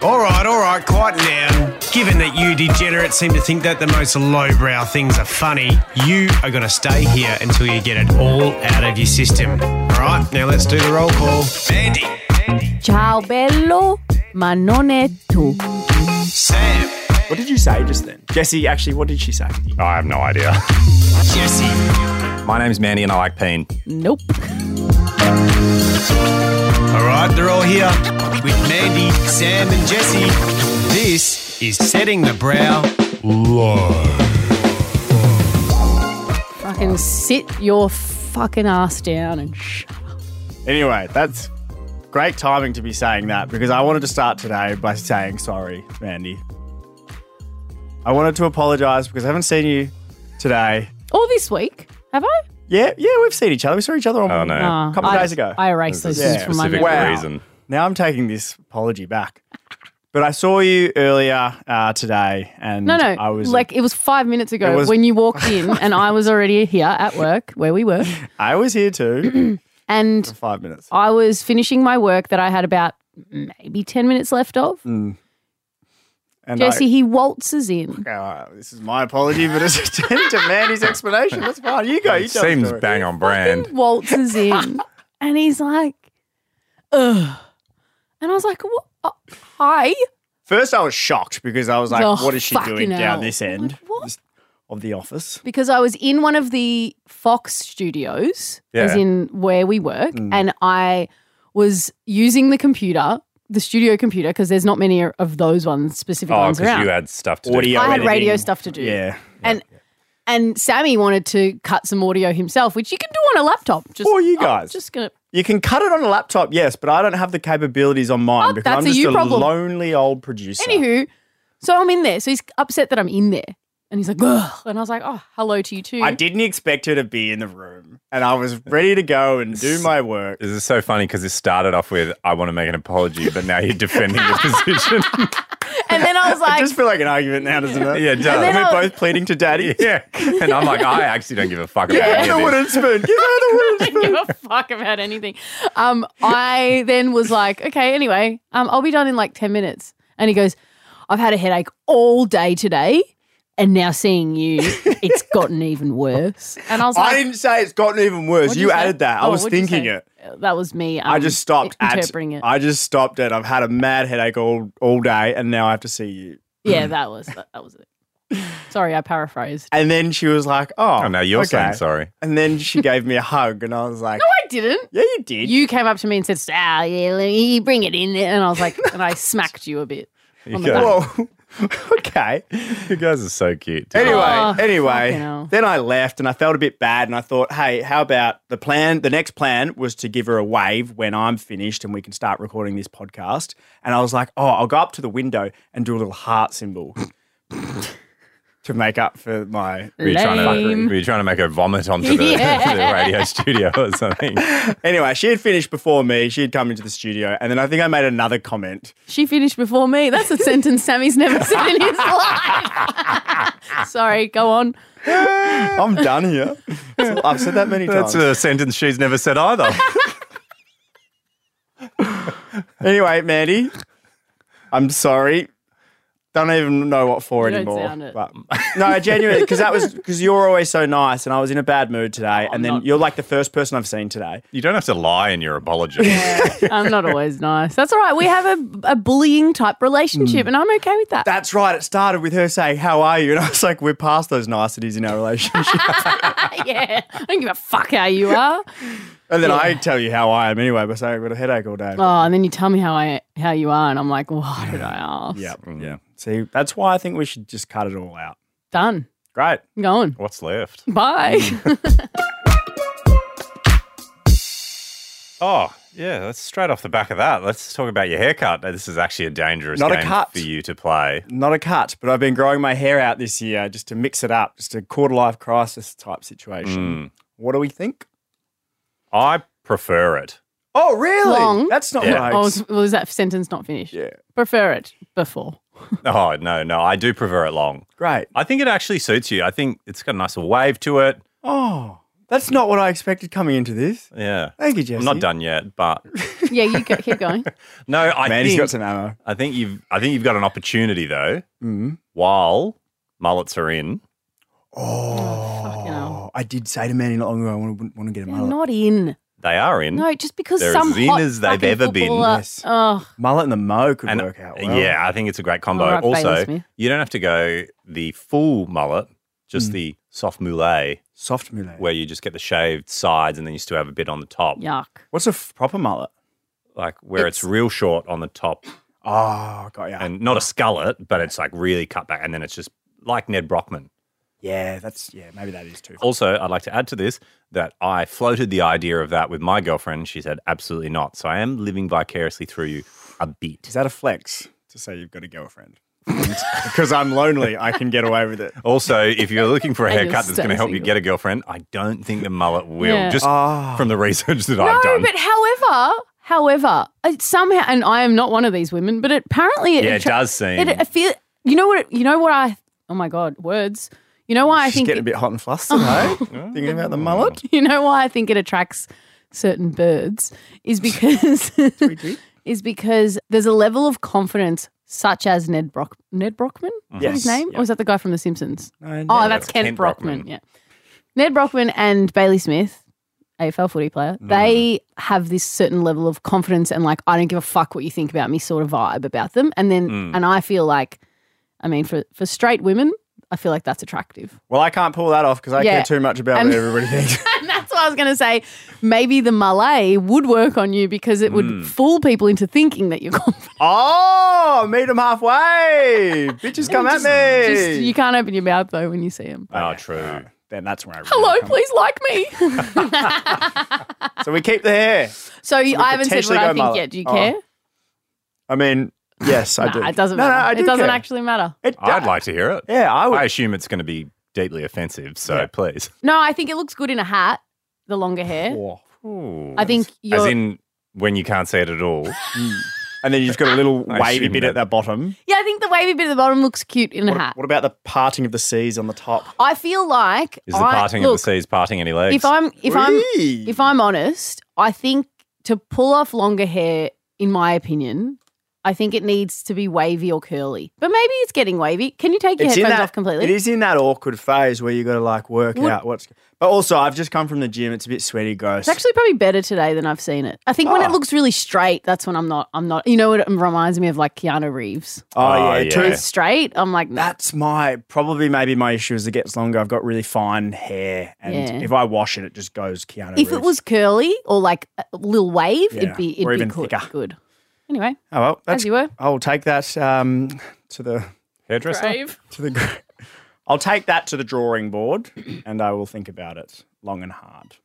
All right, quiet down. Given that you degenerates seem to think that the most lowbrow things are funny, you are going to stay here until you get it all out of your system. All right, now let's do the roll call. Mandy. Ciao bello, ma non è tu. Sam. What did you say just then? Jessie, actually, what did she say? I have no idea. Jessie. My name's Mandy and I like peen. Nope. All right, they're all here with Mandy, Sam and Jessie. This is Setting the Brow Low. Fucking sit your fucking ass down and shut up. Anyway, that's great timing to be saying that because I wanted to start today by saying sorry, Mandy. I wanted to apologise because I haven't seen you today. Or this week, have I? Yeah, we've seen each other. We saw each other on no. a couple of days ago. I erased those There's a things from my specific memory. Wow. reason. Now I'm taking this apology back. But I saw you earlier today and No, I was it was 5 minutes ago It was- when you walked in and I was already here at work where we were. I was here too And for 5 minutes. I was finishing my work that I had about maybe 10 minutes left of. And Jessie, he waltzes in. this is my apology, but it's attending to Mandy's explanation. That's fine. You go. You tell the Seems story. bang on brand. Waltzes in and he's like, ugh. And I was like, what? Hi. First, I was shocked because I was like, Oh, what is she fucking doing hell. down this I'm end like, what? of the office? Because I was in one of the Fox studios, as Yeah. in where we work, and I was using the computer, the studio computer, because there's not many of those ones, specific Oh, ones because around. you had stuff to do. Audio I had editing. radio stuff to do. Yeah. And Sammy wanted to cut some audio himself, which you can do on a laptop. Just, For you I'm guys. just going to... You can cut it on a laptop, yes, but I don't have the capabilities on mine Oh, because that's I'm a just you a problem. lonely old producer. Anywho, so I'm in there. So he's upset that I'm in there. And he's like, ugh. And I was like, oh, hello to you too. I didn't expect her to be in the room and I was ready to go and do my work. This is so funny because this started off with, I want to make an apology, but now you're defending your position. And then I was I like... just feel like an argument now, doesn't it? Yeah, it does. And then We're I- both pleading to daddy. Yeah. And I'm like, I actually don't give a fuck about Give her any the of wooden this. spoon. Give her the wooden spoon. give a fuck about anything. I then was like, okay, anyway, I'll be done in like 10 minutes. And he goes, I've had a headache all day today. And now seeing you, it's gotten even worse. And I was like, I didn't say it's gotten even worse. what'd You say? added that. I Oh, was what'd you thinking say? it. That was me. I just stopped interpreting it. I just stopped it. I've had a mad headache all day and now I have to see you. Yeah, that was it. Sorry, I paraphrased. And then she was like, oh. Oh, now you're okay. saying sorry. And then she gave me a hug and I was like, No, I didn't. yeah, you did. You came up to me and said, yeah, let me bring it in. And I was like, and I smacked you a bit. On the You back. Whoa. Okay. You guys are so cute. Anyway, Oh, fucking hell. then I left and I felt a bit bad and I thought, hey, how about the next plan was to give her a wave when I'm finished and we can start recording this podcast. And I was like, oh, I'll go up to the window and do a little heart symbol to make up for my... Were you trying Lame. to make her vomit onto the, Yeah. the radio studio or something? Anyway, she had finished before me. She had come into the studio and then I think I made another comment. She finished before me. That's a sentence Sammy's never said in his life. Sorry, go on. I'm done here. I've said that many times. That's a sentence she's never said either. Anyway, Mandy, I'm sorry. Don't even know what for You don't anymore. sound it. But, no, genuinely, because you're always so nice, and I was in a bad mood today, and then not. you're like the first person I've seen today. You don't have to lie in your apology. I'm not always nice. That's all right. We have a bullying type relationship, and I'm okay with that. That's right. It started with her saying, "How are you?" And I was like, "We're past those niceties in our relationship." Yeah. I don't give a fuck how you are. And then I tell you how I am anyway by saying I've got a headache all day. Oh, and then you tell me how you are, and I'm like, why did I ask? Yeah. See, that's why I think we should just cut it all out. Done. Great. I'm going. What's left? Bye. Oh, yeah, let's straight off the back of that. Let's talk about your haircut. This is actually a dangerous Not a game cut. for you to play. Not a cut, but I've been growing my hair out this year just to mix it up, just a quarter-life crisis type situation. What do we think? I prefer it. Oh, really? Long? That's not Yeah. right. Oh, was that sentence not finished? Yeah. Prefer it before. Oh, no, I do prefer it long. Great. I think it actually suits you. I think it's got a nice little wave to it. Oh, That's not what I expected coming into this. Yeah. Thank you, Jesse. I'm not done yet, but Yeah, you keep going. no, Man, he's got some ammo. I think you've got an opportunity though. Mm-hmm. While mullets are in. Fucking hell. I did say to Manny not long ago I want to get a They're mullet. not in. They are in. No, just because They're some as in hot as they've fucking ever been. footballer- Yes. Oh, Mullet and the mo could And, work out well. Yeah, I think it's a great combo. All right, Bailey Also, Smith. you don't have to go the full mullet, just the soft mullet, Soft mullet. where you just get the shaved sides and then you still have a bit on the top. yuck. What's a proper mullet? Like where it's real short on the top Oh, got ya. and not a skullet, but it's like really cut back and then it's just like Ned Brockman. Yeah, maybe that is too. Also, I'd like to add to this that I floated the idea of that with my girlfriend. She said, absolutely not. So I am living vicariously through you a bit. Is that a flex to say you've got a girlfriend? Because I'm lonely, I can get away with it. Also, if you're looking for a And you're haircut that's going to still help you single. get a girlfriend, I don't think the mullet will, Yeah. just from the research that No, I've done. but however, it somehow, and I am not one of these women, but apparently Yeah, it does seem. I feel. You know what I? Oh my god, words. You know why I She's think getting a bit hot and flustered, hey? Thinking about the mullet? you know why I think it attracts certain birds is because there's a level of confidence such as Ned Brockman. Is that his Yes. name? Or is that the guy from The Simpsons? No, Oh, no, that's Kent Kent Brockman. Brockman. Yeah. Ned Brockman and Bailey Smith, AFL footy player, they have this certain level of confidence and like, I don't give a fuck what you think about me sort of vibe about them. And then, and I feel like, I mean, for straight women, I feel like that's attractive. Well, I can't pull that off because I Yeah. care too much about And- what everybody thinks. And that's what I was going to say. Maybe the Malay would work on you because it would fool people into thinking that you're confident. Oh, meet them halfway. Bitches come at me. You can't open your mouth though when you see them. Oh, true. Then that's where I really Hello, come. please like me. So we keep the hair. So I haven't said potentially what I go think mullet. yet. Do you Oh. care? I mean, yes, I do. Nah, it doesn't No, matter. I do it doesn't care. actually matter. It I'd does. like to hear it. Yeah, I would. I assume it's going to be deeply offensive, so Yeah. please. No, I think it looks good in a hat, the longer hair. Oh. I think you're. As in when you can't see it at all. And then you've just got a little I wavy assume bit at that- the bottom. yeah, I think the wavy bit at the bottom looks cute in a hat. What about the parting of the seas on the top? I feel like Is the parting of the look, seas parting any legs? If I'm Whee! if I'm honest, I think to pull off longer hair, in my opinion, I think it needs to be wavy or curly. But maybe it's getting wavy. Can you take your It's in headphones that, off completely? It is in that awkward phase where you got to like work out what's. But also, I've just come from the gym. It's a bit sweaty, gross. It's actually probably better today than I've seen it. I think when it looks really straight, that's when I'm not. You know what? It reminds me of like Keanu Reeves. oh yeah, yeah. too. It's straight. I'm like, nah. That's maybe my issue as it gets longer. I've got really fine hair, and Yeah. if I wash it, it just goes Keanu. If it Reeves. was curly or like a little wave, Yeah. it'd be Or even good. thicker. Good. Anyway, oh well, that's, as you were. I'll take that to the Hairdresser? Brave. to the. I'll take that to the drawing board, and I will think about it long and hard.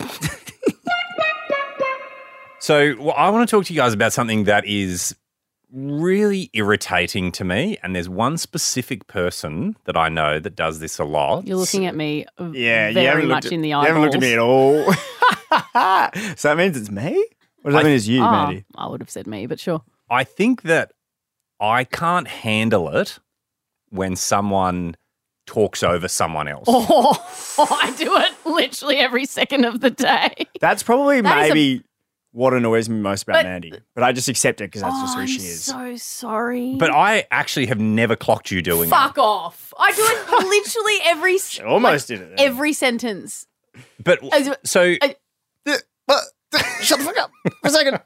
So I want to talk to you guys about something that is really irritating to me. And there's one specific person that I know that does this a lot. You're looking at me Yeah, you very haven't much looked at, in the you eyeballs. haven't looked at me at all. So that means it's me? Or does that mean it's you, Oh, Maddie? I would have said me, but sure. I think that I can't handle it when someone talks over someone else. I do it literally every second of the day. That's probably That is a- maybe what annoys me most about But- Mandy. But I just accept it because that's just who she is. so sorry. But I actually have never clocked you doing Fuck off. I do it literally Almost did it. then. every sentence. it. But so Shut the fuck up for a second.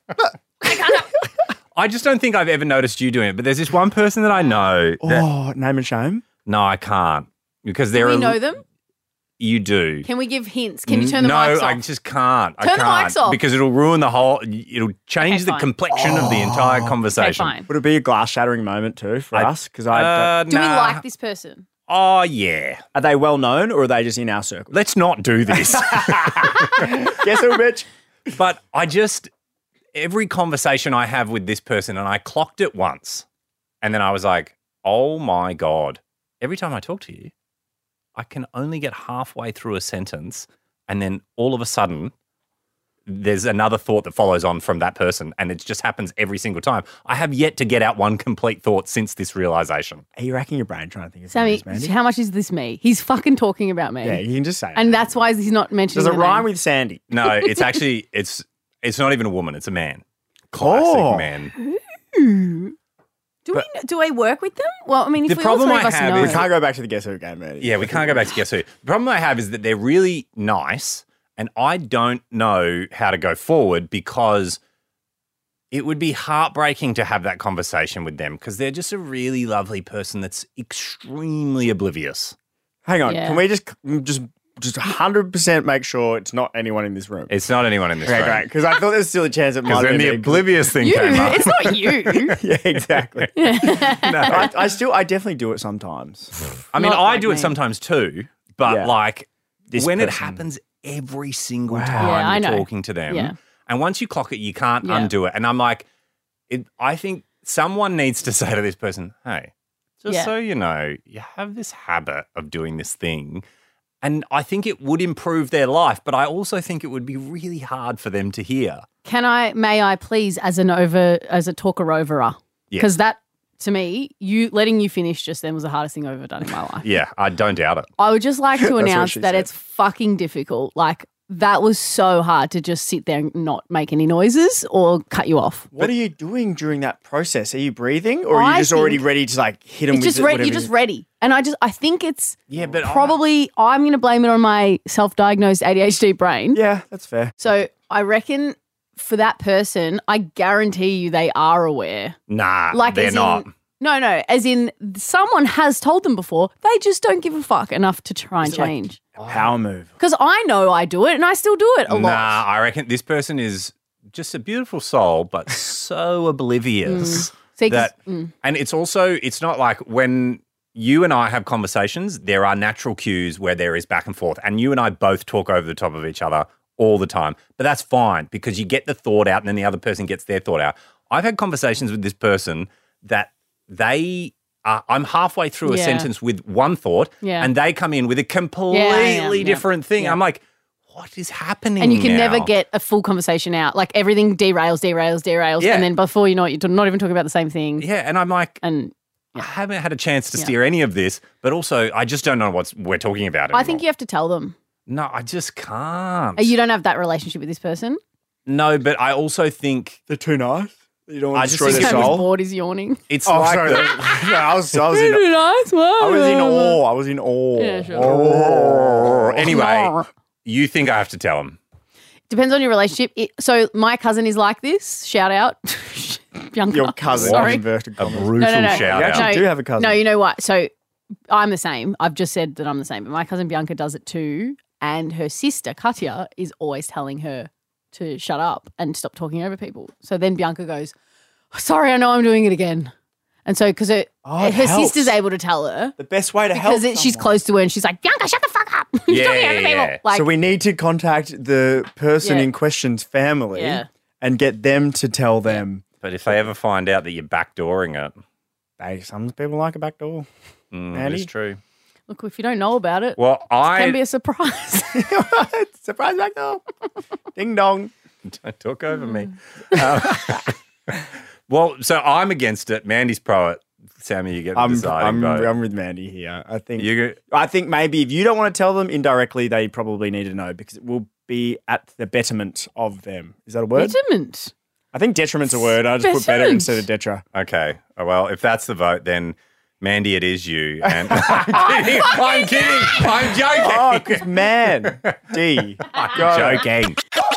I just don't think I've ever noticed you doing it. But there's this one person that I know that Oh, name and shame. no, I can't because Do they're we know them? You do. Can we give hints? Can you turn the no, mics off? I just can't. Turn the I can't mics off. because it'll ruin the whole. It'll change Okay, the fine. complexion of the entire Okay, conversation. fine. Would it be a glass shattering moment too for us? Because Do we nah. like this person? Oh yeah. are they well known or are they just in our circle? Let's not do this. Guess who, bitch? But I just every conversation I have with this person, and I clocked it once, and then I was like, "Oh my god!" Every time I talk to you, I can only get halfway through a sentence, and then all of a sudden, there's another thought that follows on from that person, and it just happens every single time. I have yet to get out one complete thought since this realization. Are you racking your brain trying to think of Sammy, things, Mandy? how much is this me? He's fucking talking about me. Yeah, you can just say it. And that's why he's not mentioning Does it the rhyme name. with Sandy? No, it's actually it's not even a woman; it's a man. Classic Oh. man. Do I work with them? Well, I mean, if The we problem all three I of us have know. is- We can't go back to the Guess Who game, Mandy. Yeah, we can't go back to Guess Who. The problem I have is that they're really nice, and I don't know how to go forward because it would be heartbreaking to have that conversation with them because they're just a really lovely person that's extremely oblivious. Hang on. Yeah. Can we just 100% make sure it's not anyone in this room? It's not anyone in this Okay, room. great. Because I thought there's still a chance it might Because have then the been oblivious thing You, came up. it's not you. Yeah, exactly. No. I definitely do it sometimes. I mean, Not I like do it me. sometimes too, but Yeah. like This when it person. happens every single Wow. time Yeah, I you're know. talking to them, Yeah. and once you clock it, you can't Yeah. undo it. And I'm like, I think someone needs to say to this person, hey, just Yeah. so you know, you have this habit of doing this thing. And I think it would improve their life, but I also think it would be really hard for them to hear. May I please, as a talker overer? Yeah. Because that, to me, letting you finish just then was the hardest thing I've ever done in my life. Yeah, I don't doubt it. I would just like to what announce she that said. it's fucking difficult. Like, that was so hard to just sit there and not make any noises or cut you off. What are you doing during that process? Are you breathing or are you I just already think ready to like hit them It's with just it, ready. whatever You're just ready. And I think it's Yeah, but probably, I'm going to blame it on my self-diagnosed ADHD brain. Yeah, that's fair. So I reckon for that person, I guarantee you they are aware. nah, Like they're as not. In, no, as in someone has told them before. They just don't give a fuck enough to try and it like- change. A power move. Because I know I do it and I still do it a lot. Nah, I reckon this person is just a beautiful soul, but so oblivious See, 'cause- that. And it's also, it's not like when you and I have conversations, there are natural cues where there is back and forth, and you and I both talk over the top of each other all the time. But that's fine because you get the thought out, and then the other person gets their thought out. I've had conversations with this person that I'm halfway through a Yeah. sentence with one thought, Yeah. and they come in with a completely yeah. different thing. Yeah. I'm like, what is happening? and you can now? never get a full conversation out. Like everything derails. Yeah. And then before you know it, you're not even talking about the same thing. Yeah, and I'm like, And I haven't had a chance to steer any of this, but also I just don't know what we're talking about anymore. I think you have to tell them. No, I just can't. You don't have that relationship with this person. No, but I also think They're too nice. You don't want I to just destroy think their so. His soul. board is yawning. it's Oh, like sorry. the- No, I was in nice, I was in awe. I was in awe. Yeah, sure. Oh. Anyway, you think I have to tell him? Depends on your relationship. So my cousin is like this. Shout out. Bianca. Your cousin. Sorry. Inverted A commas. brutal No. shout You out. actually do have a cousin. No, you know what? So I'm the same. I've just said that I'm the same. But my cousin Bianca does it too. And her sister, Katya, is always telling her to shut up and stop talking over people. So then Bianca goes, sorry, I know I'm doing it again. And so because her it helps. sister's able to tell her The best way to help because she's someone. close to her and she's like, Bianca, shut the fuck up. You're Yeah, talking over people. yeah. Like, So we need to contact the person Yeah. in question's family Yeah. and get them to tell them. But if they ever find out that you're backdooring it, Hey, some people like a back door. it Andy? is true. look, if you don't know about it, Well, it can be a surprise. Surprise back door. Ding dong. Don't talk over me. Well, so I'm against it. Mandy's pro it. Sammy, you get the I'm deciding vote. with Mandy here. I think You- I think maybe if you don't want to tell them indirectly, they probably need to know because it will be at the betterment of them. Is that a word? Betterment. I think detriment's a word. I just put better Betterment. instead of detra. Okay. Well, if that's the vote, then Mandy, it is you. And I'm kidding. I'm kidding. I'm joking. Oh, because man, D. I'm joking.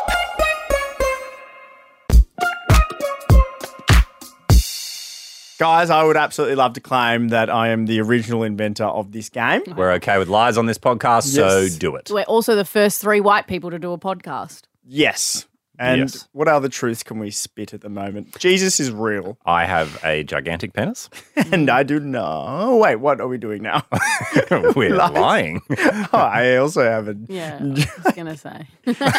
Guys, I would absolutely love to claim that I am the original inventor of this game. We're okay with lies on this podcast, so Yes. do it. We're also the first 3 white people to do a podcast. Yes. And Yes. what other truths can we spit at the moment? Jesus is real. I have a gigantic penis. And I do not. Oh, wait, what are we doing now? We're lying. Oh, I also have a. Yeah, I was going to say.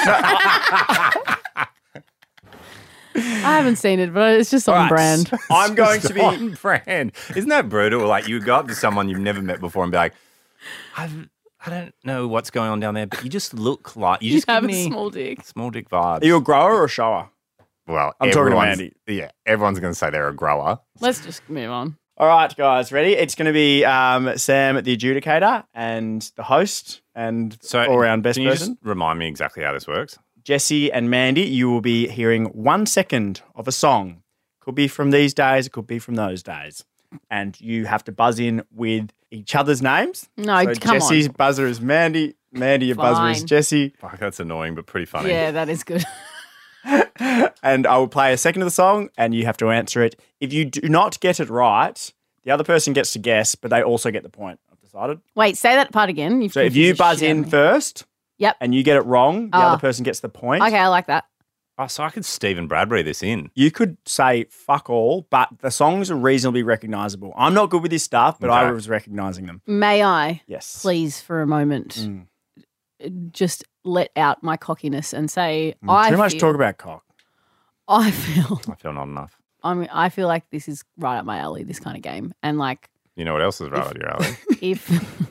I haven't seen it, but it's just on Right. brand. I'm going to be. on brand. Isn't that brutal? Like you go up to someone you've never met before and be like, I don't know what's going on down there, but you just look like you You just have give a me small dick. small dick vibes. Are you a grower or a shower? Well, I'm talking to everyone's- Andy. Yeah, everyone's going to say they're a grower. Let's just move on. All right, guys, ready? It's going to be Sam, the adjudicator, and the host, and So, all-round best can you person. just remind me exactly how this works? Jesse and Mandy, you will be hearing 1 second of a song. Could be from these days, it could be from those days. And you have to buzz in with each other's names. No, So come Jesse's on. buzzer is Mandy. Mandy, your buzzer is Fine. Jesse. Fuck, that's annoying, but pretty funny. Yeah, that is good. And I will play a second of the song and you have to answer it. If you do not get it right, the other person gets to guess, but they also get the point. I've decided. Wait, say that part again. You've So if you confused the buzz shit out in of me. first Yep. and you get it wrong, the Ah. other person gets the point. Okay, I like that. Oh, so I could Stephen Bradbury this in. You could say fuck all, but the songs are reasonably recognizable. I'm not good with this stuff, but I Okay. was recognizing them. May I, Yes. please, for a moment, just let out my cockiness and say, Too much talk about cock. I feel, I feel not enough. I feel like this is right up my alley. This kind of game, and like You know what else is right up your alley? if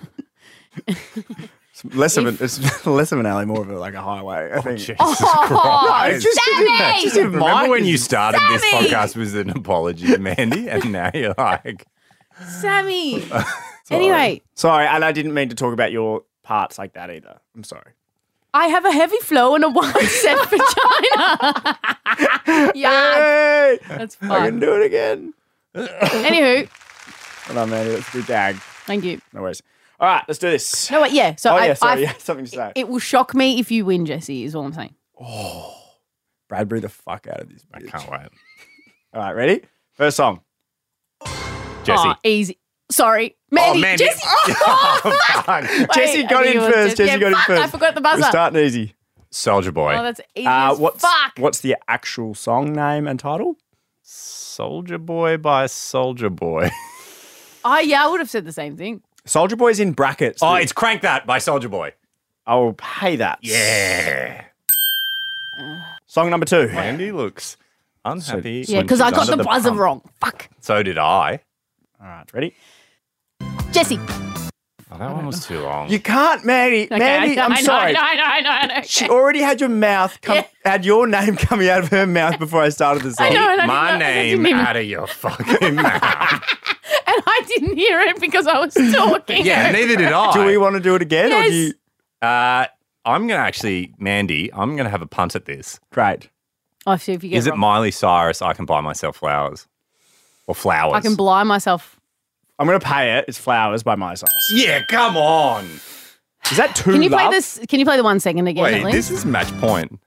It's less of an alley, more of a highway. I think. Jesus Oh, Christ. Sammy! Just in Remember mind. when you started this Sammy! podcast was an apology to Mandy, and now you're like, Sammy. Anyway, Sorry, and I didn't mean to talk about your parts like that either. I'm sorry. I have a heavy flow and a wide set vagina. Yeah, Hey, that's I can fun. do it again. Anywho, Hold on, man. That's a good dag. thank you. No worries. All right, let's do this. No, wait, yeah. So Oh, I, yeah, sorry. I- You had something to say. it will shock me if you win, Jesse. Is all I'm saying. Bradbury the fuck out of this I bitch. can't wait. All right, ready? First song. Jesse. Oh, easy. Sorry, Mandy. Mandy. Jesse. Oh, fuck. Jesse Wait, got I think in it was first. Jesse got in fuck, first. I forgot the We're buzzer. starting easy. Soldier Boy. Oh, that's easy as What's fuck. what's the actual song name and title? Soldier Boy by Soldier Boy. Oh, yeah, I would have said the same thing. Soldier Boy's in brackets. Oh, it's Crank That by Soldier Boy. I will pay that. Yeah. Song number 2. Mandy looks unhappy. Yeah, when because I she's got under the buzzer pump. wrong. Fuck. So did I. All right, ready? Jesse. Oh, that one was too long. You can't, Mandy. Okay, Mandy, I'm sorry. I know. She already had your mouth had your name coming out of her mouth before I started the song. I know, and I My didn't know- I name didn't even- out of your fucking mouth. And I didn't hear it because I was talking. Yeah, neither did I. Do we want to do it again, or do you? Yes. I'm going to actually, Mandy, I'm going to have a punt at this. Great. Oh, see if you get Is it it wrong. Miley Cyrus, I Can Buy Myself Flowers? Or Flowers? I can blind myself. I'm going to pay it. It's Flowers by Miley Cyrus. Yeah, come on. Is that too Can you play love? this? Can you play the 1 second again, Wait, at least? this is match point.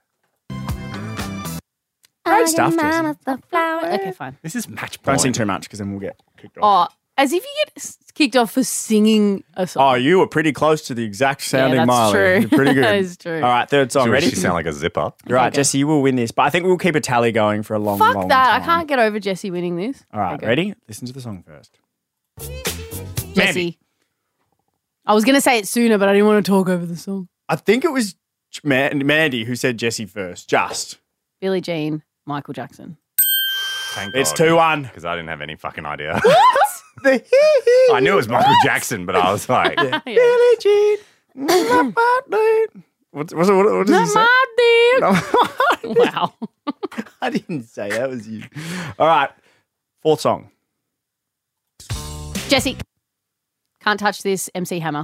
Great stuff, Jesse. Okay, fine. This is match point. Don't sing too much because then we'll get kicked off. Oh, as if you get kicked off for singing a Oh, song. you were pretty close to the exact sounding that's Miley. true. You're pretty good. That is true. All right, third song. Sure, Ready? she sound like a zipper. You're right, Okay. Jesse, you will win this, but I think we'll keep a tally going for a long, Fuck long that. time. I can't get over Jesse winning this. All right, Okay. ready? Listen to the song first. Jesse. I was going to say it sooner, but I didn't want to talk over the song. I think it was Mandy who said Jesse first. Just. Billie Jean, Michael Jackson. Thank It's God. 2-1. Because I didn't have any fucking idea. The I knew it was Michael Jackson, but I was like, Yeah. Billie Jean. Not my name. What did you say? My dear. No, Wow. I didn't say that was you. All right. Fourth song. Jesse. Can't touch this, MC Hammer.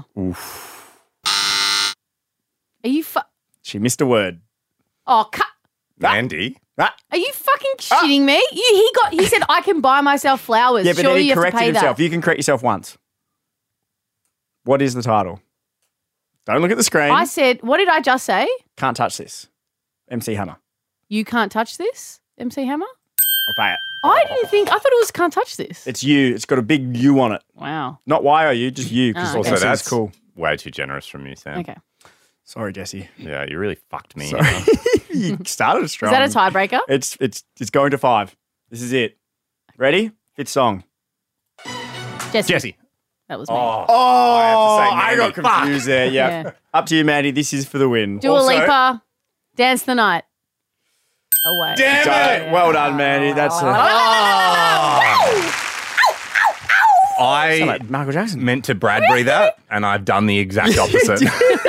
Are you She missed a word. Oh, Mandy. Ah. are you fucking shitting me? He said I can buy myself flowers. Yeah, but Surely then he you have to corrected pay himself. that. You can correct yourself once. What is the title? Don't look at the screen. I said, what did I just say? Can't touch this. MC Hammer. You can't touch this, MC Hammer? I'll pay it. I didn't think, I thought it was can't touch this. It's you. It's got a big U on it. Wow. Not Y or you, just you. Because Ah, Also, okay. that's cool. way too generous from you, Sam. Okay. Sorry, Jesse. Yeah, you really fucked me. Sorry. You started strong. Is that a tiebreaker? It's going to 5. This is it. Ready? 5th song. Jesse. That was me. Oh, I I have got to say Mandy. confused there. Yeah. Yeah. Up to you, Mandy. This is for the win. Dua Also- Lipa, Dance the Night. Away. Damn it! Well done, Mandy. That's I Sound like Michael Jackson. meant to Bradbury that, and I've done the exact opposite.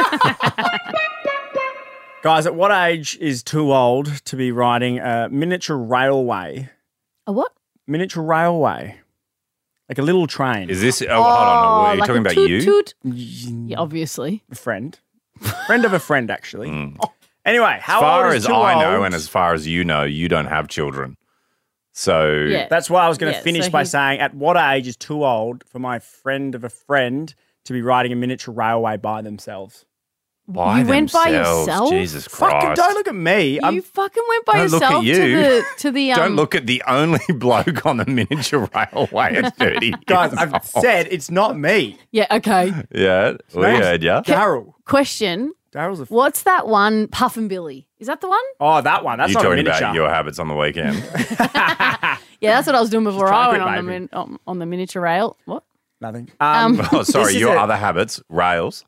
Guys, at what age is too old to be riding a miniature railway? A what? Miniature railway. Like a little train. Is this? Oh, hold on. Are you like talking a about toot you? toot? Yeah, obviously. A friend. Friend of a friend, actually. Anyway, how As far old is as too I know, old? and as far as you know, you don't have children. So Yeah. That's why I was going to Yeah, finish so by he's- saying, at what age is too old for my friend of a friend to be riding a miniature railway by themselves? by You went by themselves, yourself? Jesus Christ! Fucking don't look at me. You fucking went by Don't look at yourself you. to the Don't look at the only bloke on the miniature railway at 30 Guys, years I've old. said it's not me. Yeah, okay. Yeah, we heard ya. Daryl. Question. Daryl's a What's that one? Puff and Billy. Is that the one? Oh, that one. That's You're not a talking miniature. about your habits on the weekend. Yeah, that's what I was doing before trying I to went quit on the miniature rail. What? Nothing. Oh, sorry, This is your a- other habits, rails.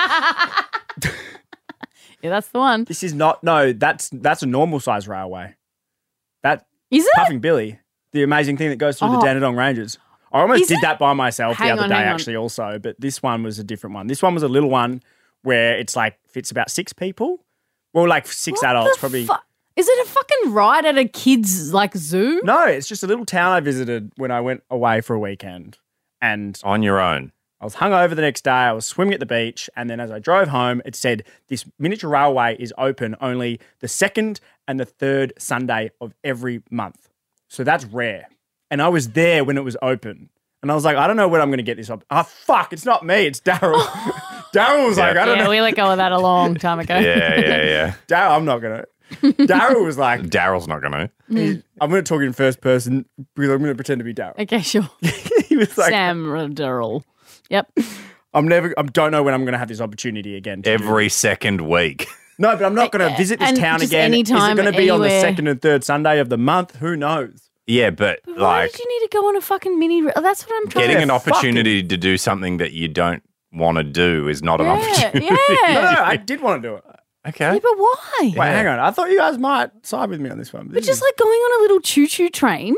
Yeah, that's the one. This is not. No, that's a normal size railway. That Is it? Puffing Billy, the amazing thing that goes through the Oh. Dandenong Ranges. I almost Is did it? that by myself Hang the other on, day, hang on. actually, also. But this one was a different one. This one was a little one where it's like fits about 6 people. Well, like 6 What adults, the probably. Is it a fucking ride at a kid's like zoo? No, it's just a little town I visited when I went away for a weekend. And On your own. I was hungover the next day. I was swimming at the beach. And then as I drove home, it said this miniature railway is open only the 2nd and the 3rd Sunday of every month. So that's rare. And I was there when it was open. And I was like, I don't know when I'm going to get this up. Oh, fuck, it's not me. It's Daryl. Daryl was like, I don't Yeah, know. we let go of that a long time ago. Yeah. Daryl, I'm not going to. Daryl was like, Daryl's not going to. I'm going to talk in first person because I'm going to pretend to be Daryl. Okay, sure. He was like, Sam Rudderl. Yep. I don't know when I'm going to have this opportunity again. to do Every second week. No, but I'm not going to visit this And town just again. Is it anytime, going to be on the anywhere. 2nd and 3rd Sunday of the month? Who knows? Yeah, but Why like did you need to go on a fucking mini? That's what I'm trying getting to. an fuck opportunity to do something that you don't want to do is not an opportunity. No, Yeah. I did want to do it. Okay. Yeah, but why? Wait, hang on. I thought you guys might side with me on this one. But just like going on a little choo-choo train.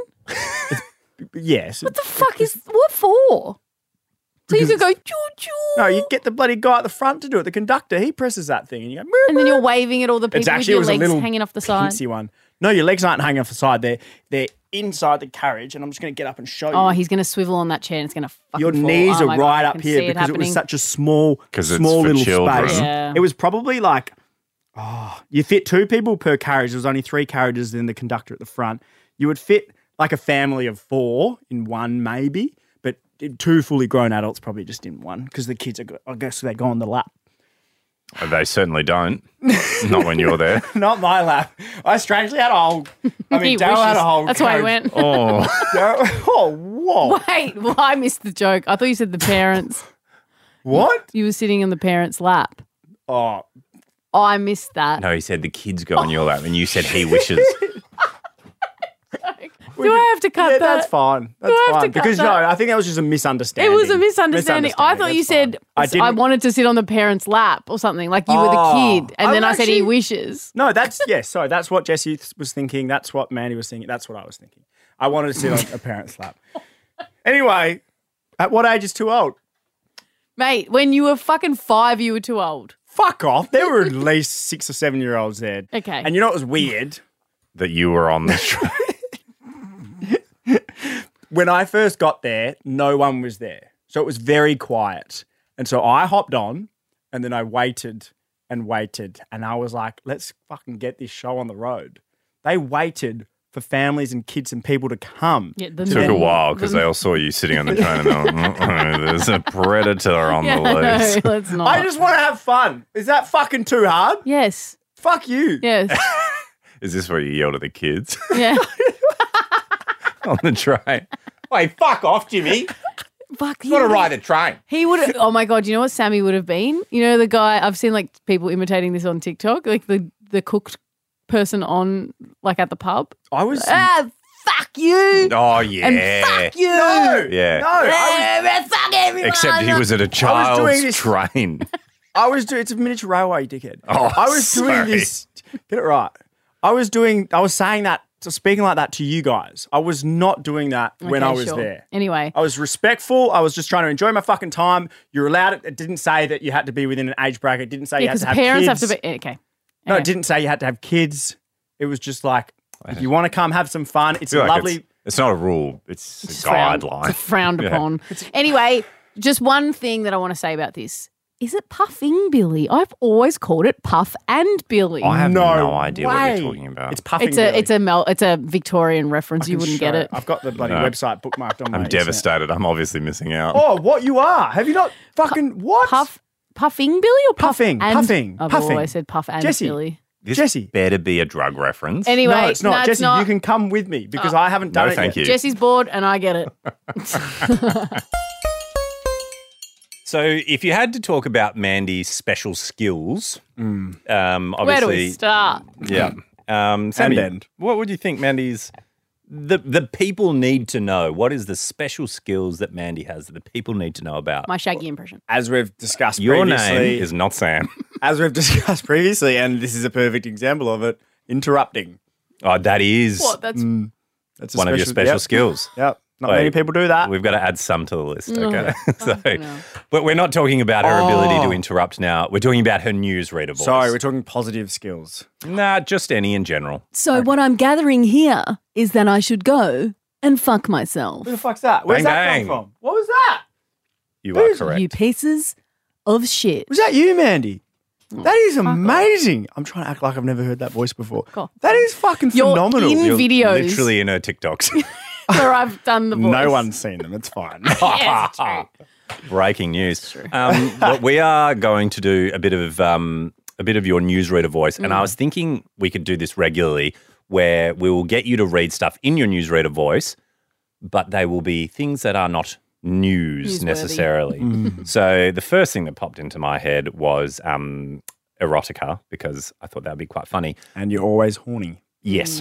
yes. What the fuck is what for? So you could go choo-choo. No, you get the bloody guy at the front to do it. The conductor, he presses that thing, and you go. "Meow, And then meow." you're waving at all the people with actually your it was a legs little hanging off the side. Pincy one. No, your legs aren't hanging off the side. They're inside the carriage, and I'm just going to get up and show Oh, you. he's going to swivel on that chair and it's going to fucking Your fall. knees Oh are my right God, I up can here see it because it was happening. such a small 'Cause it's small for little children. space. Yeah. It was probably like, you fit 2 people per carriage. There was only 3 carriages, then the conductor at the front. You would fit like a family of 4 in one, maybe, but 2 fully grown adults probably just in one because the kids I guess they go on the lap. They certainly don't. Not when you're there. Not my lap. I strangely had a whole. I mean, He Daryl had wishes. a whole. That's why I carriage. went. Oh, Oh, whoa! Wait, well, I missed the joke. I thought you said the parents. What? You were sitting on the parents' lap. Oh, Oh, I missed that. no, he said the kids go on your lap, and you said he wishes. Do I have to cut yeah, that? that's fine. That's I have to fine. cut Because that? no, I think that was just a misunderstanding. It was a misunderstanding. I thought you That's said fine. I, didn't. wanted to sit on the parents' lap or something, like you were the Oh, kid, and then I'm I said he actually- wishes. No, that's yes. Sorry, that's what Jesse was thinking. That's what Mandy was thinking. That's what I was thinking. I wanted to sit on a parent's lap. Anyway, at what age is too old? Mate, when you were fucking 5, you were too old. Fuck off. There were at least 6 or 7 year olds there. Okay. And you know what was weird? That you were on the train. When I first got there, no one was there. So it was very quiet. And so I hopped on and then I waited and waited. And I was like, let's fucking get this show on the road. They waited for families and kids and people to come. Yeah, the Took a while because they all saw you sitting on the train and they went, "Uh-oh, there's a predator on Yeah, the no, loose. let's not. I just want to have fun. Is that fucking too hard? Yes. Fuck you. Yes. Is this where you yelled at the kids Yeah. on the train? Wait, fuck off, Jimmy. Fuck. Got to ride the train. He would have. Oh my God! You know what Sammy would have been? You know the guy I've seen like people imitating this on TikTok, like the cooked person on like at the pub. I was. Fuck you. Oh, yeah. And fuck you. No. Yeah. No. I Fuck everyone. Except he was at a doing child's this- train. was doing. It's a miniature railway, you dickhead. Oh, I was sorry. doing this. Get it right. I was saying that speaking like that to you guys. I was not doing that when I Okay, was sure. there. Anyway. I was respectful. I was just trying to enjoy my fucking time. You're allowed it. It didn't say that you had to be within an age bracket. It didn't say you had Because to have parents kids. have to be okay. No, Okay. it didn't say you had to have kids. It was just like, if you want to come have some fun, it's I feel like lovely. It's not a rule. It's a It's frowned- guideline. It's frowned Yeah. upon. Anyway, just one thing that I want to say about this. Is it Puffing Billy? I've always called it Puff and Billy. I have No no idea what way. you're talking about. It's puffing. It's a Victorian reference. You wouldn't get it. I've got the bloody No. website bookmarked on my I'm internet. devastated. I'm obviously missing out. Oh, what you are? Have you not fucking what? Puffing Billy or Puff Puffing, and, puffing, I've puffing. always said Puff and Jesse. Billy. This Jesse. better be a drug reference. Anyway, No, it's not. it's Jesse, not. you can come with me because I haven't done No, it thank yet. you. Jesse's bored and I get it. So, if you had to talk about Mandy's special skills, obviously, Where do we start? Yeah, Sammy, end. what would you think Mandy's the people need to know? What is the special skills that Mandy has that the people need to know about? My Shaggy impression. As we've discussed Your previously, name is not Sam. as we've discussed previously, and this is a perfect example of it, interrupting. Oh, that is What? That's That's a one of your special yep. skills. Yep. Not Wait, many people do that. We've got to add some to the list, okay? no. But we're not talking about her ability to interrupt now. We're talking about her newsreader voice. Sorry, we're talking positive skills. Nah, just any in general. So what I'm gathering here is that I should go and fuck myself. Who the fuck's that? Where's Bang, that bang. come from? What was that? You are correct. You pieces of shit. Was that you, Mandy? That is amazing. I'm trying to act like I've never heard that voice before. Cool. That is fucking You're phenomenal. in You're videos literally in her TikToks. where I've done the voice. No one's seen them. It's fine. Yes, it's true. Breaking news. But we are going to do a bit of your newsreader voice, and I was thinking we could do this regularly, where we will get you to read stuff in your newsreader voice, but they will be things that are not news Newsworthy. necessarily. So the first thing that popped into my head was erotica, because I thought that would be quite funny. And you're always horny. Yes,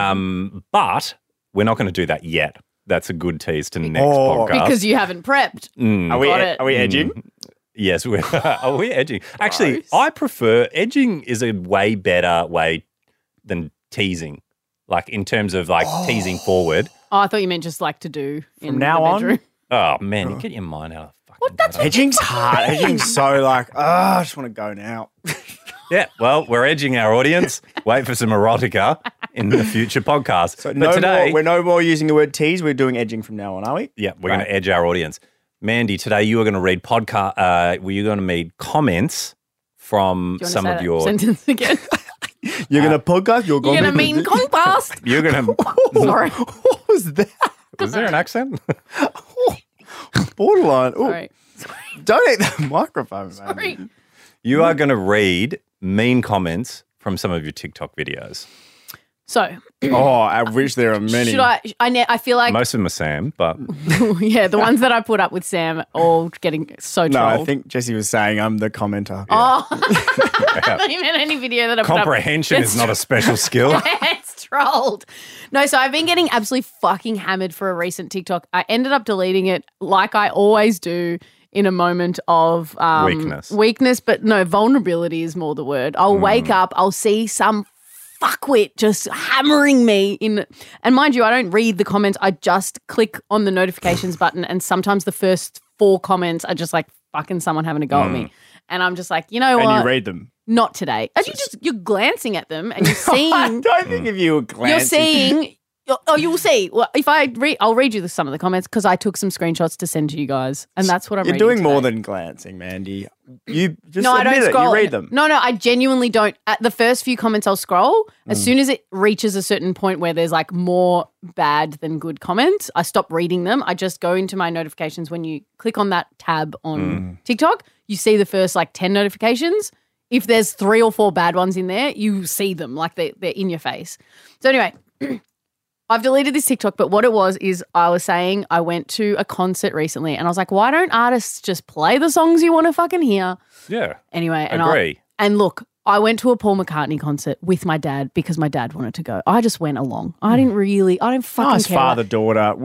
but we're not going to do that yet. That's a good tease to next Oh. podcast. Because you haven't prepped. Are we edging? Yes, are we edging? Actually, Gross. I prefer edging is a way better way than teasing. Like in terms of like teasing forward. Oh, I thought you meant just like to do in now the on? bedroom. Oh man, you get your mind out of fucking. That's gutter. Edging's hard. Edging's so like, I just want to go now. Yeah, well, we're edging our audience. Wait for some erotica in the future podcast. So but today, we're no more using the word tease. We're doing edging from now on, are we? yeah, we're going to edge our audience. Mandy, today you are going to read podcast. You're going to read comments from Do you some want of to say your. that sentence again? You're going to podcast? You're You're going to mean contrast. You're going to. Sorry. What was that? Was there an accent? Borderline. Ooh, Sorry. don't eat the microphone, man. Sorry. You are going to read mean comments from some of your TikTok videos. So, Oh, I wish there are many. should I feel like, Most of them are Sam, but yeah, the ones that I put up with Sam all getting so No, trolled. I think Jesse was saying I'm the commenter. Oh, I thought you meant any video that I put up. comprehension is It's not a special skill. It's trolled. No, so I've been getting absolutely fucking hammered for a recent TikTok. I ended up deleting it like I always do in a moment of weakness, but no, vulnerability is more the word. I'll wake up, I'll see some fuckwit just hammering me in. And mind you, I don't read the comments. I just click on the notifications button, and sometimes the first 4 comments are just like fucking someone having a go at me. And I'm just like, you know and what? you read them. Not today. As you're glancing at them and you're I seeing don't think if you were glancing. you're seeing. Oh, you will see. Well, if I read, I'll read you some of the comments because I took some screenshots to send to you guys, and that's what I'm. You're reading doing more today. than glancing, Mandy. You just No, I admit don't it. scroll. You read them. No, I genuinely don't. At the first few comments, I'll scroll. As soon as it reaches a certain point where there's like more bad than good comments, I stop reading them. I just go into my notifications. When you click on that tab on TikTok, you see the first like 10 notifications. If there's 3 or 4 bad ones in there, you see them like they're in your face. So anyway. I've deleted this TikTok, but what it was is I was saying I went to a concert recently and I was like, why don't artists just play the songs you want to fucking hear? Yeah. Anyway, Agree. and look, I went to a Paul McCartney concert with my dad because my dad wanted to go. I just went along. I didn't fucking Nice care. father-daughter.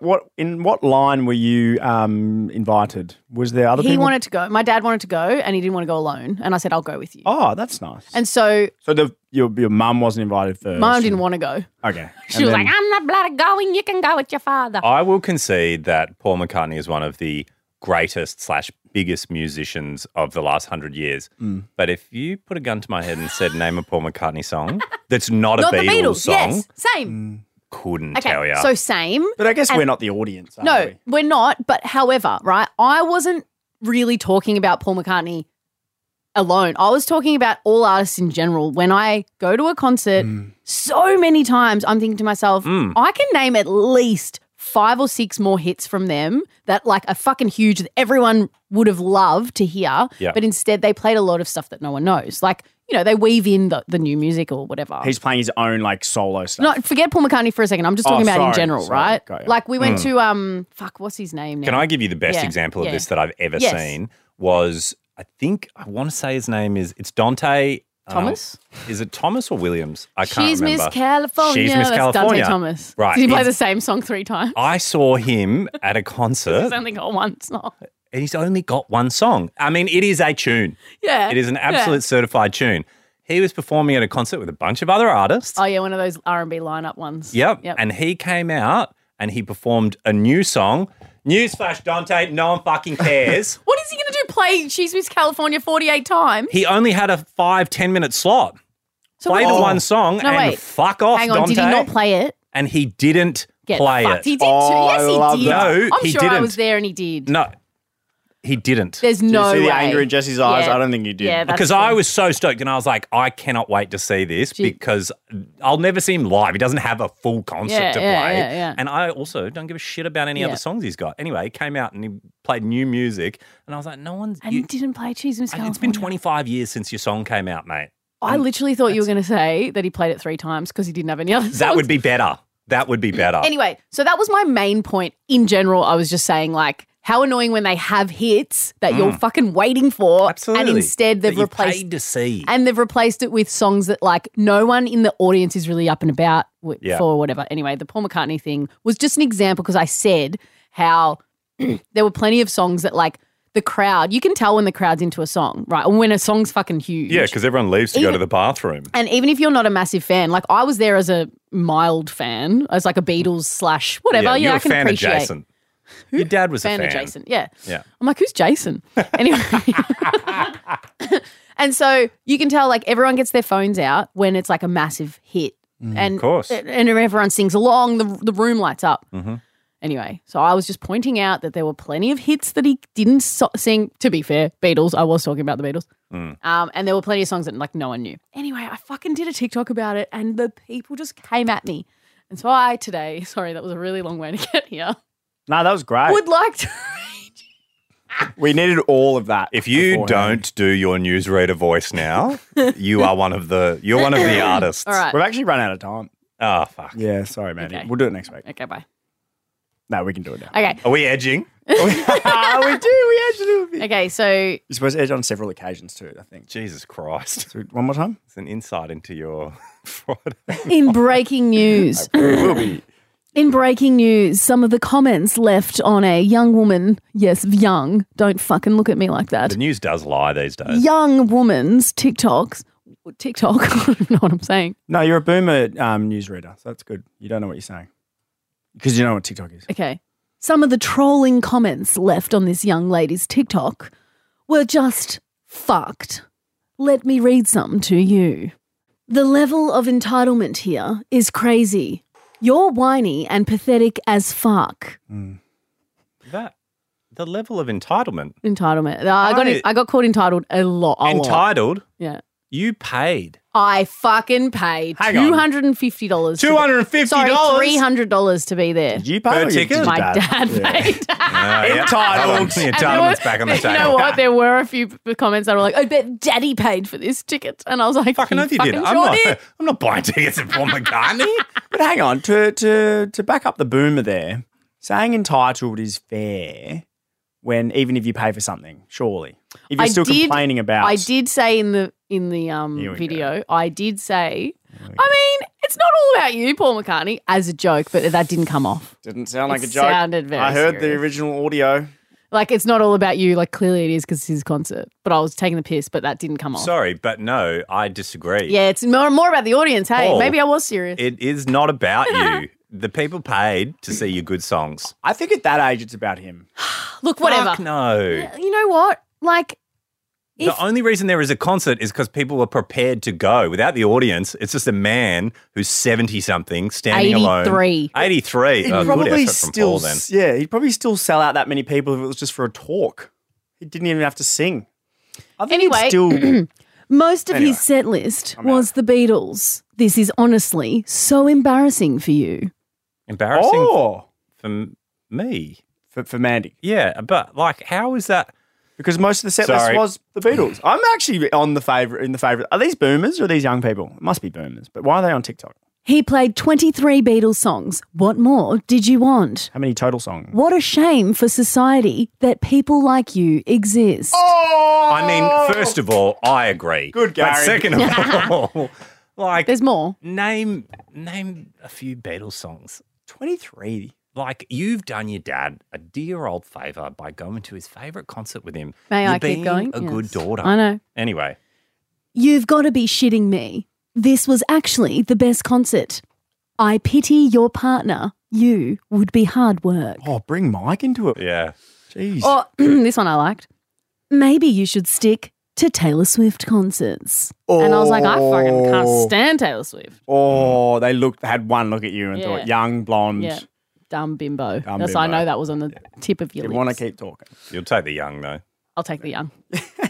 In what line were you invited? Was there other He people? wanted to go. My dad wanted to go and he didn't want to go alone. And I said, I'll go with you. Oh, that's nice. And so your mum wasn't invited first. Mum didn't want to go. Okay. She was like, I'm not bloody going. You can go with your father. I will concede that Paul McCartney is one of the greatest / biggest musicians of the last 100 years. But if you put a gun to my head and said, name a Paul McCartney song that's not a Not the Beatles Beatles. song, Yes, same. couldn't Okay, tell you. so same. But I guess we're not the audience, are No, we? we're not. But however, right, I wasn't really talking about Paul McCartney alone. I was talking about all artists in general. When I go to a concert, so many times I'm thinking to myself, I can name at least 5 or 6 more hits from them that like are fucking huge that everyone would have loved to hear. Yeah. But instead they played a lot of stuff that no one knows. Like, you know, they weave in the new music or whatever. He's playing his own like solo stuff. No, forget Paul McCartney for a second. I'm just talking about in general, right? Got ya. Like we went to what's his name now? Can I give you the best Yeah, example of yeah. this that I've ever Yes. seen? Was I want to say his name it's Dante Thomas? Is it Thomas or Williams? I can't She's remember. Miss California. She's Miss That's California. Dante Thomas. Right. Did he play It's- the same song 3 times? I saw him at a He's concert. only got one song. And he's only got one song. I mean, it is a tune. Yeah. It is an absolute certified tune. He was performing at a concert with a bunch of other artists. Oh, yeah, one of those R&B lineup ones. Yep. And he came out and he performed a new song. Newsflash, Dante, no one fucking cares. What is he going to do? Play She's Miss California 48 times? He only had a 5-10 minute slot. So Play what- the one song No, and wait. fuck off, Hang on, Dante. did he not play it? And he didn't Get play fucked. it. He did Oh, too. I Yes, love he did. that. No, I'm he sure I didn't. was there and he did. No, he didn't. There's Do you no see way. the anger in Jesse's eyes? Yeah. I don't think you did. Yeah, that's Because true. I was so stoked and I was like, I cannot wait to see this because I'll never see him live. He doesn't have a full concert Yeah, to yeah, play. yeah, yeah. And I also don't give a shit about any Yeah. other songs he's got. Anyway, he came out and he played new music and I was like, no one's... And he didn't play She's Miss California. It's been 25 years since your song came out, mate. I literally thought you were going to say that he played it 3 times because he didn't have any other songs. That would be better. That would be better. Anyway, so that was my main point. In general, I was just saying, like, how annoying when they have hits that you're fucking waiting for. Absolutely. And instead they've That you replaced paid to see. and they've replaced it with songs that like no one in the audience is really up and about Yeah. for whatever. Anyway, the Paul McCartney thing was just an example because I said how there were plenty of songs that like the crowd, you can tell when the crowd's into a song, right? Or when a song's fucking huge. Yeah, because everyone leaves to go Even- to the bathroom. And even if you're not a massive fan, like I was there as a mild fan, as like a Beatles / whatever. Yeah, Yeah, you're I a can fan appreciate. of Jason. Your dad was Fan a of fan. Jason, yeah. Yeah. I'm like, who's Jason? Anyway. And so you can tell like everyone gets their phones out when it's like a massive hit. And, of course. And everyone sings along, the room lights up. Mm-hmm. Anyway, so I was just pointing out that there were plenty of hits that he didn't sing. To be fair, Beatles, I was talking about the Beatles. And there were plenty of songs that like no one knew. Anyway, I fucking did a TikTok about it and the people just came at me. And so I today, sorry, that was a really long way to get here, No, that was great. would like to We needed all of that. If you beforehand. don't do your newsreader voice now, you are one of the artists. All right. We've actually run out of time. Oh, fuck. Yeah, sorry, man. Okay. We'll do it next week. Okay, bye. No, we can do it now. Okay. Are we edging? we do. We actually do. a bit. Okay, so You're supposed to edge on several occasions too, I think. Jesus Christ. So one more time? It's an insight into your Friday. in breaking news, Will be. in breaking news, some of the comments left on a young woman, yes, young, don't fucking look at me like that, The news does lie these days. young woman's TikTok, I don't know what I'm saying. No, you're a boomer newsreader, so that's good. You don't know what you're saying. Because you know what TikTok is. Okay. Some of the trolling comments left on this young lady's TikTok were just fucked. Let me read some to you. The level of entitlement here is crazy. You're whiny and pathetic as fuck. That the level of entitlement. Entitlement. I got called entitled a lot. Entitled, Yeah. you paid. I fucking paid Hang on. $250. $250? Sorry, $300 to be there. Did you pay Per or your- ticket? did your My dad Yeah. paid. Entitled. The And entitlement's back on the table. You know what? There were a few comments that were like, I bet daddy paid for this ticket. And I was like, Fucking oath you did. I'm not buying tickets at Paul McCartney. But hang on, to back up the boomer there, saying entitled is fair, when even if you pay for something, surely. If you're still complaining about I did say in the we video, I did say, I mean, it's not all about you, Paul McCartney, as a joke, but that didn't come off. Didn't sound like It a joke. sounded very I heard the serious. original audio. Like, it's not all about you. Like, clearly it is because it's his concert. But I was taking the piss, but that didn't come off. Sorry, but no, I disagree. Yeah, it's more about the audience. Hey, Paul, maybe I was serious. It is not about you. The people paid to see your good songs. I think at that age it's about him. Look, whatever. Fuck no. You know what? Like, The only reason there is a concert is because people were prepared to go. Without the audience, it's just a man who's 70-something standing 83. alone. 83. He'd Oh, good probably effort from Paul then. he'd probably still sell out that many people if it was just for a talk. He didn't even have to sing. I think Anyway. he'd still most of Anyway, his set list was the Beatles. This is honestly so embarrassing for you. Embarrassing Oh, for me. for Mandy. Yeah, but like, how is that? Because most of the set list Sorry. was the Beatles. I'm actually on the favourite. Are these boomers or are these young people? It must be boomers. But why are they on TikTok? He played 23 Beatles songs. What more did you want? How many total songs? What a shame for society that people like you exist. Oh! I mean, first of all, I agree. Good, But Gary. second of all, like, There's more. name a few Beatles songs. 23. Like, you've done your dad a dear old favour by going to his favourite concert with him. May You're I keep being going? a Yes. good daughter. I know. Anyway, You've got to be shitting me. This was actually the best concert. I pity your partner. You would be hard work. Oh, bring Mike into it. yeah. Jeez. Oh, this one I liked. Maybe you should stick to Taylor Swift concerts. And I was like, I fucking can't stand Taylor Swift. Oh, they had one look at you and Yeah. thought, young, blonde. Yeah. Dumb bimbo. Dumb That's I bimbo. know that was on the tip of your You lips. want to keep talking. You'll take the young, though. I'll take the young.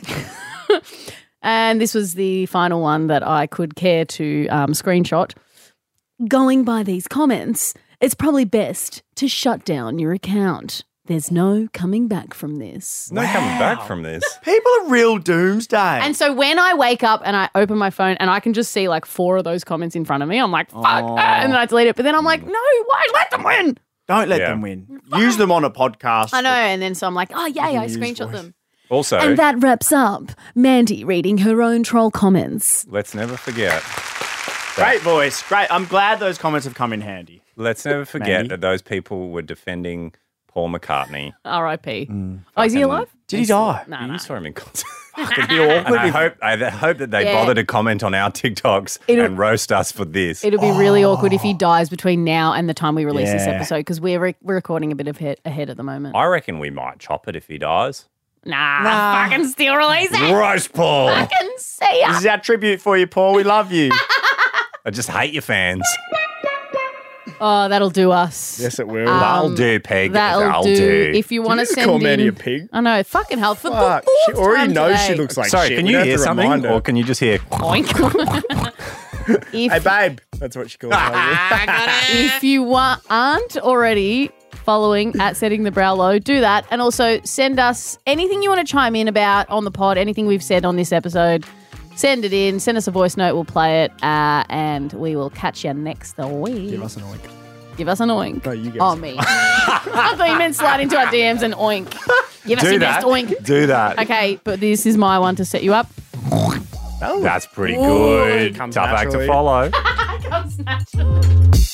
And this was the final one that I could care to screenshot. Going by these comments, it's probably best to shut down your account. There's no coming back from this. No coming back from this. People are real doomsday. And so when I wake up and I open my phone and I can just see like 4 of those comments in front of me, I'm like, fuck. And then I delete it. But then I'm like, no, why? Let them win. Don't let Yeah. them win. Use them on a podcast. I know. And then so I'm like, oh, yay, I use screenshot voice. them. Also, And that wraps up Mandy reading her own troll comments. let's never forget. Great voice. Great. I'm glad those comments have come in handy. Let's never forget Mandy. that those people were defending Paul McCartney. R.I.P. Oh, is he alive? Did he die? No, You no. saw him in concert. It'd be And awkward. I hope that they Yeah. bother to comment on our TikToks and roast us for this. It'll be really awkward if he dies between now and the time we release this Yeah. episode because we're recording a bit of ahead at the moment. I reckon we might chop it if he dies. Nah, fucking still release it. Roast Paul. Fucking see ya. This is our tribute for you, Paul. We love you. I just hate your fans. Oh, that'll do us. Yes, it will. That'll do, Peg. That'll do. If you want to just send call in, Mandy a pig? I know, fucking hell. For Fuck, the she fourth already time knows today. she looks like Sorry, shit. can We you don't hear have to something? remind her. Or can you just hear? Oink. Hey, babe. That's what she calls me. If you aren't already following at Setting the Brow Low, do that. And also send us anything you want to chime in about on the pod, anything we've said on this episode. Send it in. Send us a voice note. We'll play it. And we will catch you next week. Give us an oink. Give us an oink. No, you give Oh, us me. I thought you meant slide into our DMs and oink. Give us Do your that. best oink. Do that. Okay, but this is my one to set you up. Oh. That's pretty good. Comes Tough act to naturally. follow. Comes naturally.